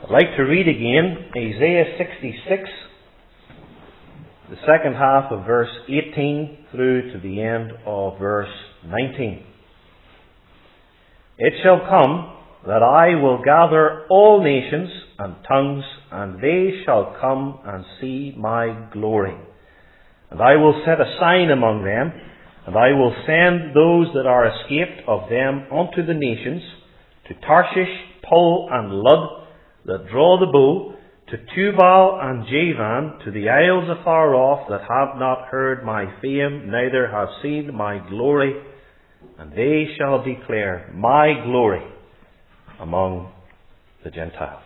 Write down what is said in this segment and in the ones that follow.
I'd like to read again Isaiah 66, the second half of verse 18 through to the end of verse 19. It shall come that I will gather all nations and tongues, and they shall come and see my glory. And I will set a sign among them, and I will send those that are escaped of them unto the nations, to Tarshish, Pul, and Lud, that draw the bow, to Tubal and Javan, to the isles afar off, that have not heard my fame, neither have seen my glory, and they shall declare my glory among the Gentiles.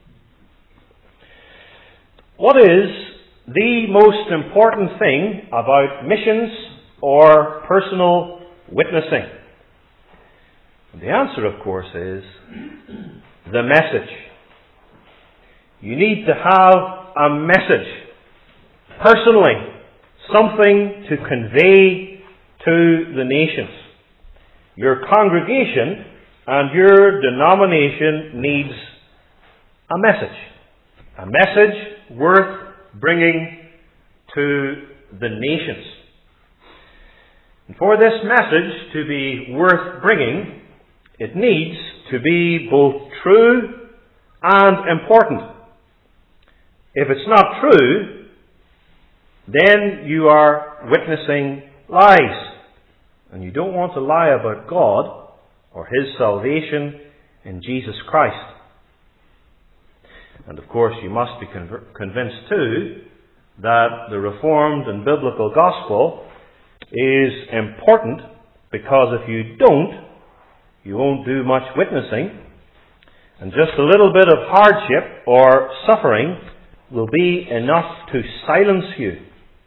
What is the most important thing about missions or personal witnessing? And the answer, of course, is the message. You need to have a message, personally, something to convey to the nations. Your congregation and your denomination needs a message worth bringing to the nations. And for this message to be worth bringing, it needs to be both true and important. If it's not true, then you are witnessing lies. And you don't want to lie about God or His salvation in Jesus Christ. And of course, you must be convinced too that the Reformed and Biblical Gospel is important, because if you don't, you won't do much witnessing, and just a little bit of hardship or suffering will be enough to silence you.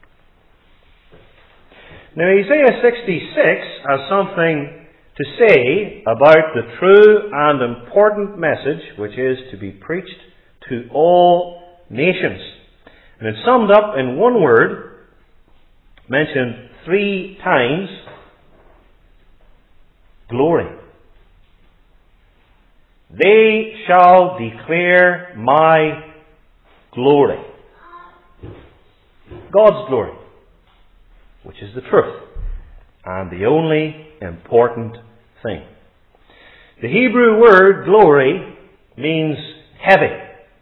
Now, Isaiah 66 has something to say about the true and important message which is to be preached to all nations. And it's summed up in one word, mentioned 3 times: glory. They shall declare my glory. God's glory, which is the truth and the only important thing. The Hebrew word glory means heavy.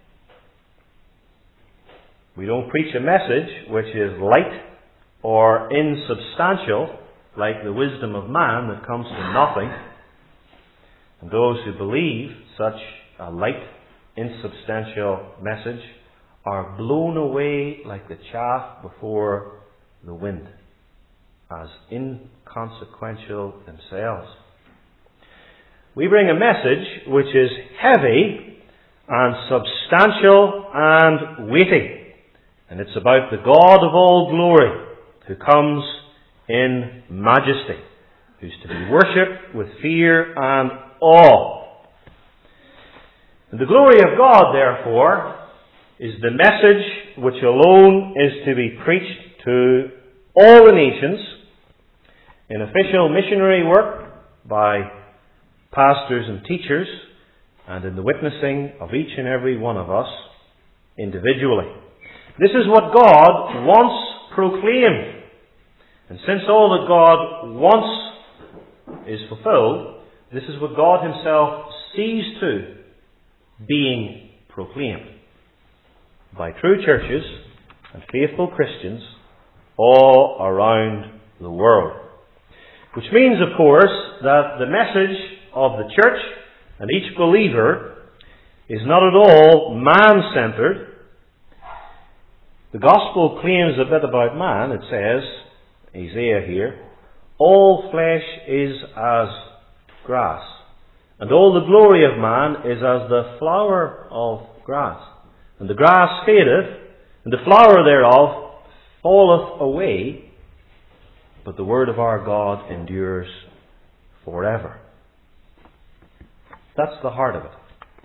We don't preach a message which is light or insubstantial, like the wisdom of man that comes from nothing. And those who believe such a light, insubstantial message are blown away like the chaff before the wind, as inconsequential themselves. We bring a message which is heavy and substantial and weighty. And it's about the God of all glory, who comes in majesty, who's to be worshipped with fear and awe. And the glory of God, therefore, is the message which alone is to be preached to all the nations in official missionary work by pastors and teachers, and in the witnessing of each and every one of us individually. This is what God once proclaimed. And since all that God wants is fulfilled, this is what God Himself sees to being proclaimed by true churches and faithful Christians all around the world. Which means, of course, that the message of the church and each believer is not at all man-centered. The gospel claims a bit about man. It says, Isaiah here, all flesh is as grass, and all the glory of man is as the flower of grass. And the grass fadeth, and the flower thereof falleth away, but the word of our God endures forever. That's the heart of it.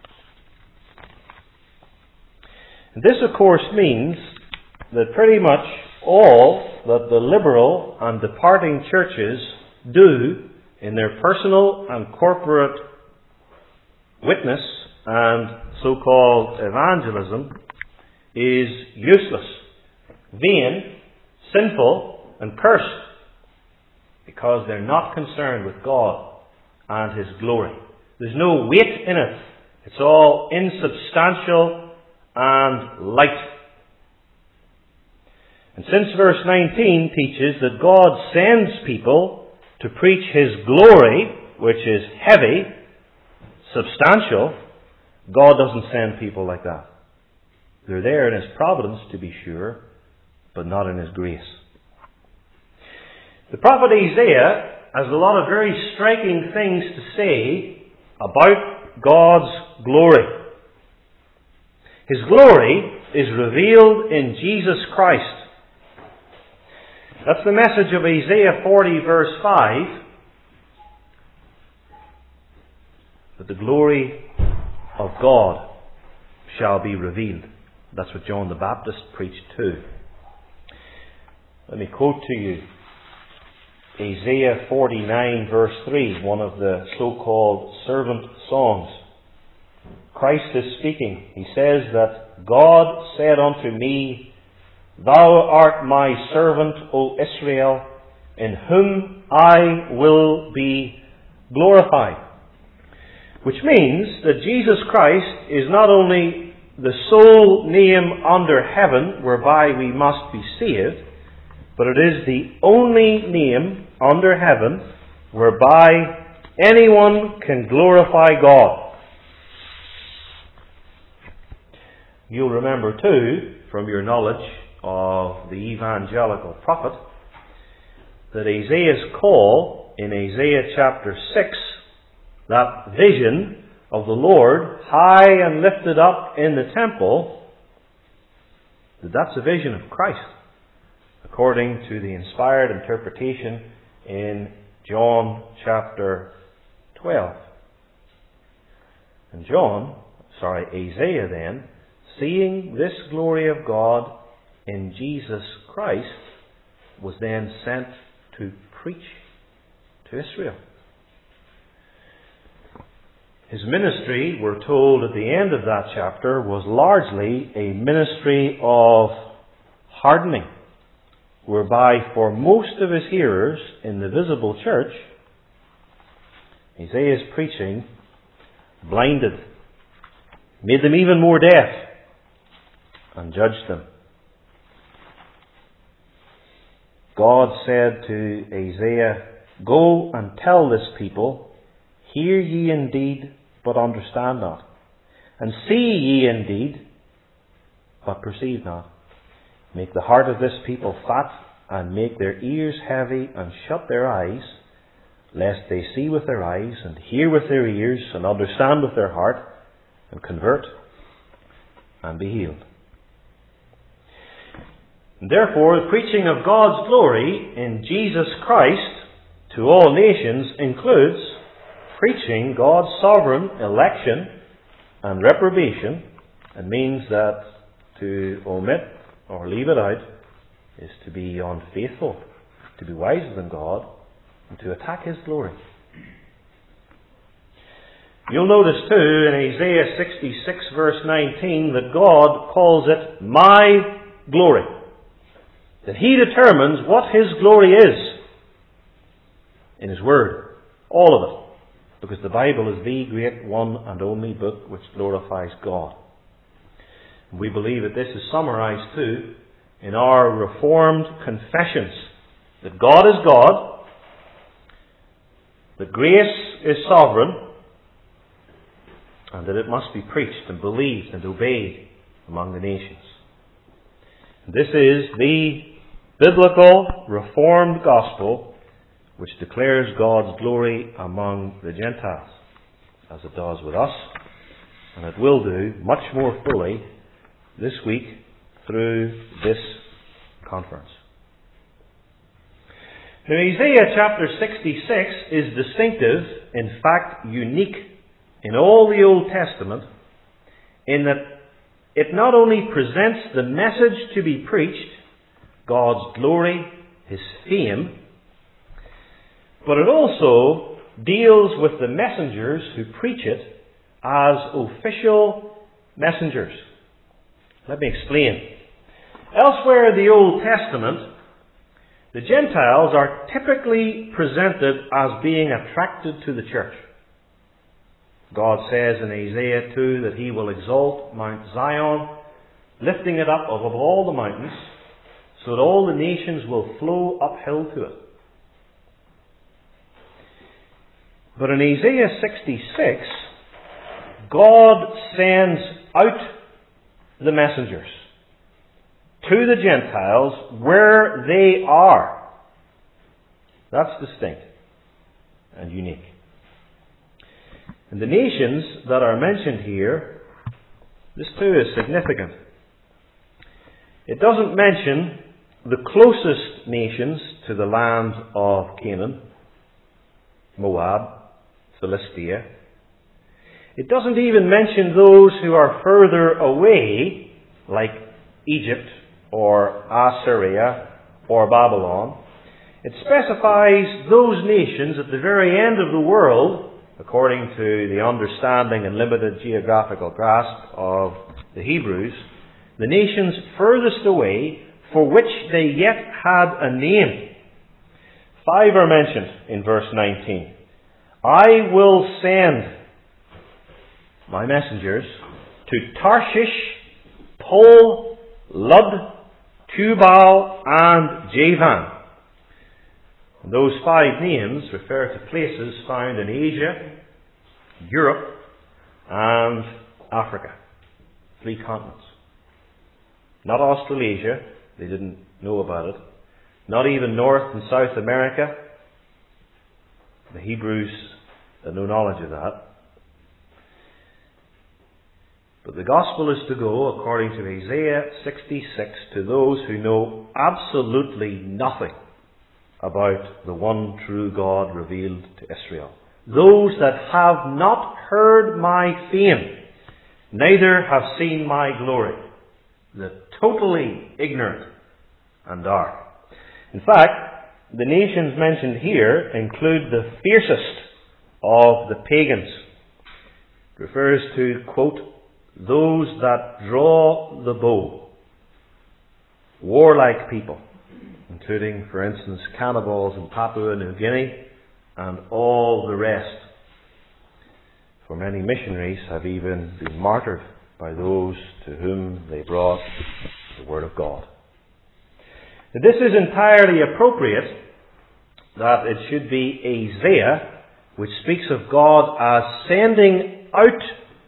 And this, of course, means that pretty much all that the liberal and departing churches do in their personal and corporate witness and so-called evangelism is useless, vain, sinful, and cursed, because they're not concerned with God and His glory. There's no weight in it. It's all insubstantial and light. And since verse 19 teaches that God sends people to preach His glory, which is heavy, substantial, God doesn't send people like that. They're there in His providence, to be sure, but not in His grace. The prophet Isaiah has a lot of very striking things to say about God's glory. His glory is revealed in Jesus Christ. That's the message of Isaiah 40 verse 5. That the glory of God shall be revealed. That's what John the Baptist preached too. Let me quote to you Isaiah 49 verse 3, one of the so-called servant songs. Christ is speaking. He says that God said unto me, Thou art my servant, O Israel, in whom I will be glorified. Which means that Jesus Christ is not only the sole name under heaven whereby we must be saved, but it is the only name under heaven whereby anyone can glorify God. You'll remember too, from your knowledge of the evangelical prophet, that Isaiah's call in Isaiah chapter 6, that vision of the Lord high and lifted up in the temple, that's a vision of Christ, according to the inspired interpretation in John chapter 12. And Isaiah then, seeing this glory of God in Jesus Christ, was then sent to preach to Israel. His ministry, we're told at the end of that chapter, was largely a ministry of hardening, whereby for most of his hearers in the visible church, Isaiah's preaching blinded, made them even more deaf, and judged them. God said to Isaiah, Go and tell this people, Hear ye indeed, but understand not. And see ye indeed, but perceive not. Make the heart of this people fat, and make their ears heavy, and shut their eyes, lest they see with their eyes, and hear with their ears, and understand with their heart, and convert, and be healed. And therefore, the preaching of God's glory in Jesus Christ to all nations includes preaching God's sovereign election and reprobation, and means that to omit or leave it out is to be unfaithful, to be wiser than God, and to attack His glory. You'll notice too in Isaiah 66 verse 19 that God calls it my glory. That He determines what His glory is in His Word. All of it. Because the Bible is the great one and only book which glorifies God. We believe that this is summarized too in our Reformed confessions. That God is God. That grace is sovereign. And that it must be preached and believed and obeyed among the nations. And this is the biblical Reformed gospel which declares God's glory among the Gentiles, as it does with us, and it will do much more fully this week through this conference. Now, Isaiah chapter 66 is distinctive, in fact unique in all the Old Testament, in that it not only presents the message to be preached, God's glory, His fame, but it also deals with the messengers who preach it as official messengers. Let me explain. Elsewhere in the Old Testament, the Gentiles are typically presented as being attracted to the church. God says in Isaiah 2 that He will exalt Mount Zion, lifting it up above all the mountains, so that all the nations will flow uphill to it. But in Isaiah 66, God sends out the messengers to the Gentiles where they are. That's distinct and unique. And the nations that are mentioned here, this too is significant. It doesn't mention the closest nations to the land of Canaan, Moab, Philistia. It doesn't even mention those who are further away, like Egypt or Assyria or Babylon. It specifies those nations at the very end of the world, according to the understanding and limited geographical grasp of the Hebrews, the nations furthest away for which they yet had a name. 5 are mentioned in verse 19. I will send my messengers to Tarshish, Pul, Lud, Tubal, and Javan. And those 5 names refer to places found in Asia, Europe, and Africa. 3 continents. Not Australasia, they didn't know about it. Not even North and South America. The Hebrews had no knowledge of that. But the gospel is to go, according to Isaiah 66, to those who know absolutely nothing about the one true God revealed to Israel. Those that have not heard my fame, neither have seen my glory. The totally ignorant and dark. In fact, the nations mentioned here include the fiercest of the pagans. It refers to, quote, those that draw the bow. Warlike people, including, for instance, cannibals in Papua New Guinea and all the rest. For many missionaries have even been martyred by those to whom they brought the Word of God. Now, this is entirely appropriate that it should be Isaiah which speaks of God as sending out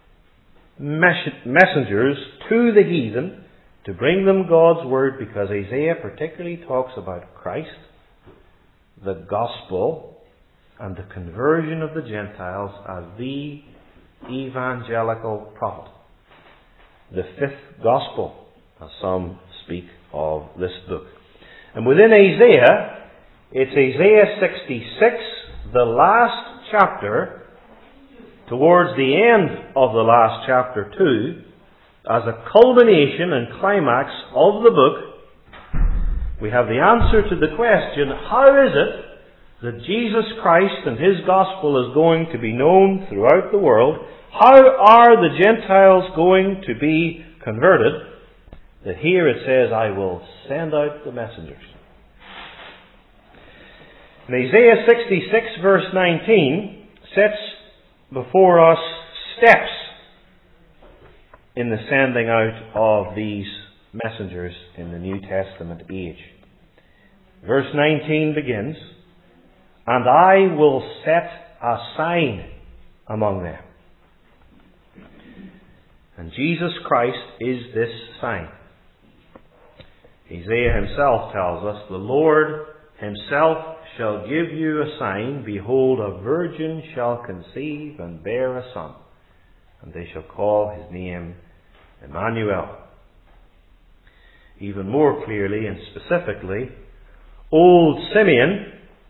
messengers to the heathen to bring them God's Word, because Isaiah particularly talks about Christ, the gospel, and the conversion of the Gentiles as the evangelical prophet. The 5th gospel, as some speak of this book. And within Isaiah, it's Isaiah 66, the last chapter, towards the end of the last chapter too, as a culmination and climax of the book, we have the answer to the question, how is it that Jesus Christ and His gospel is going to be known throughout the world? How are the Gentiles going to be converted? That here it says, I will send out the messengers. And Isaiah 66 verse 19 sets before us steps in the sending out of these messengers in the New Testament age. Verse 19 begins, and I will set a sign among them. And Jesus Christ is this sign. Isaiah himself tells us, the Lord Himself shall give you a sign. Behold, a virgin shall conceive and bear a son, and they shall call His name Emmanuel. Even more clearly and specifically, old Simeon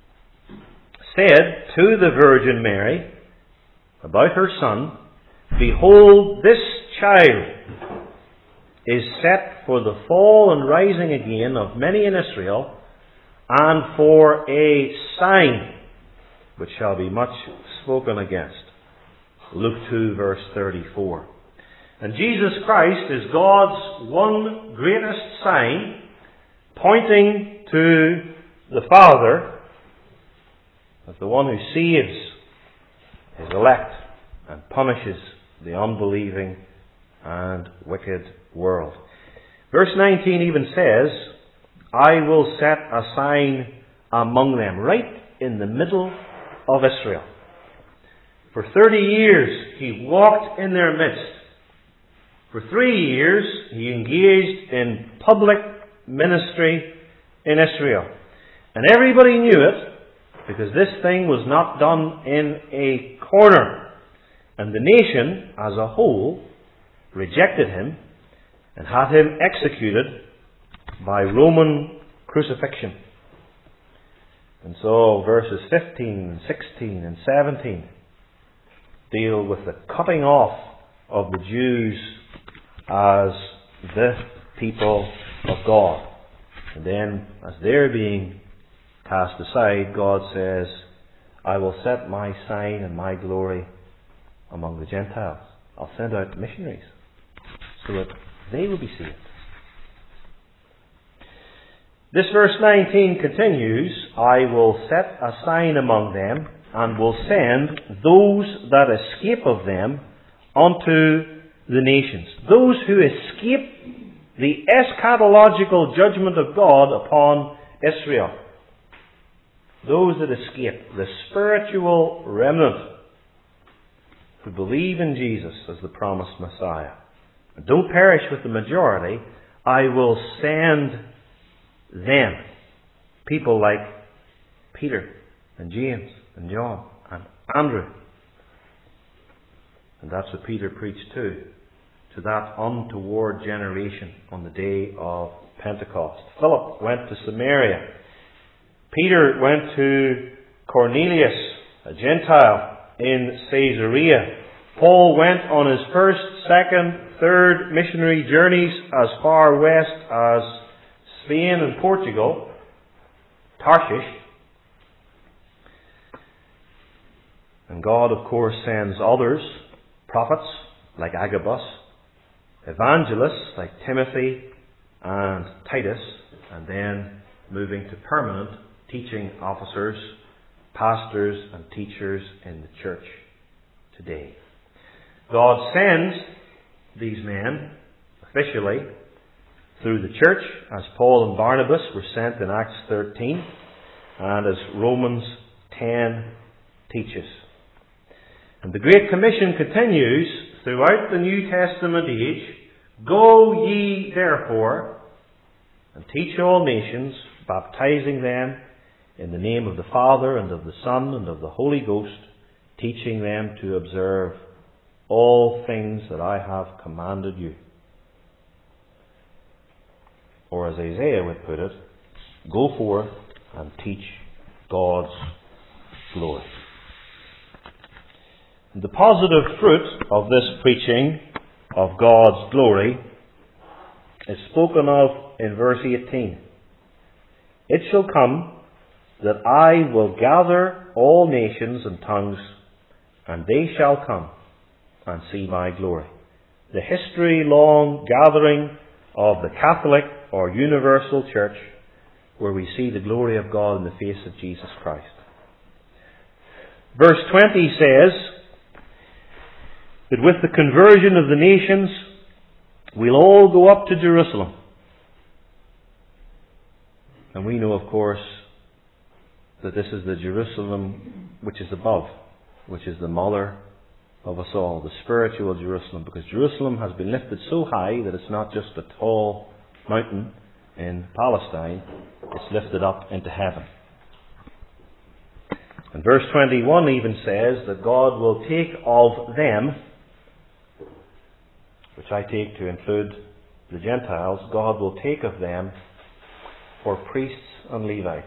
said to the Virgin Mary about her son, behold, this child is set for the fall and rising again of many in Israel, and for a sign which shall be much spoken against. Luke 2 verse 34. And Jesus Christ is God's one greatest sign, pointing to the Father as the one who saves His elect and punishes the unbelieving and wicked world. Verse 19 even says, I will set a sign among them, right in the middle of Israel. For 30 years He walked in their midst. For 3 years He engaged in public ministry in Israel. And everybody knew it, because this thing was not done in a corner. And the nation as a whole rejected Him and had Him executed by Roman crucifixion. And so verses 15, 16 and 17 deal with the cutting off of the Jews as the people of God. And then as they're being cast aside, God says, I will set my sign and my glory among the Gentiles. I'll send out missionaries so that they will be saved. This verse 19 continues, I will set a sign among them and will send those that escape of them unto the nations. Those who escape the eschatological judgment of God upon Israel. Those that escape, the spiritual remnant who believe in Jesus as the promised Messiah. And don't perish with the majority. I will send them. People like Peter and James and John and Andrew. And that's what Peter preached to that untoward generation on the day of Pentecost. Philip went to Samaria. Peter went to Cornelius, a Gentile, in Caesarea. Paul went on his first, second, third missionary journeys as far west as Spain and Portugal, Tarshish. And God, of course, sends others, prophets like Agabus, evangelists like Timothy and Titus, and then moving to permanent teaching officers, pastors and teachers in the church today. God sends these men officially through the church, as Paul and Barnabas were sent in Acts 13, and as Romans 10 teaches. And the Great Commission continues throughout the New Testament age. Go ye therefore and teach all nations, baptizing them in the name of the Father and of the Son and of the Holy Ghost, teaching them to observe all things that I have commanded you. Or as Isaiah would put it, go forth and teach God's glory. The positive fruit of this preaching of God's glory is spoken of in verse 18. It shall come that I will gather all nations and tongues, and they shall come and see my glory. The history-long gathering of the Catholic or universal church, where we see the glory of God in the face of Jesus Christ. Verse 20 says that with the conversion of the nations, we'll all go up to Jerusalem. And we know, of course, that this is the Jerusalem which is above, which is the mother of us all, the spiritual Jerusalem, because Jerusalem has been lifted so high that it's not just a tall mountain in Palestine, it's lifted up into heaven. And verse 21 even says that God will take of them, which I take to include the Gentiles, God will take of them for priests and Levites.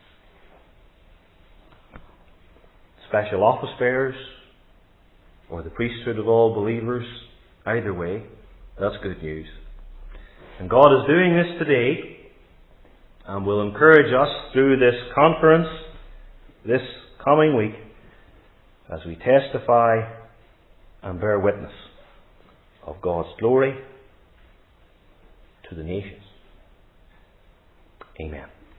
Special office bearers, or the priesthood of all believers, either way, that's good news. And God is doing this today, and will encourage us through this conference this coming week as we testify and bear witness of God's glory to the nations. Amen.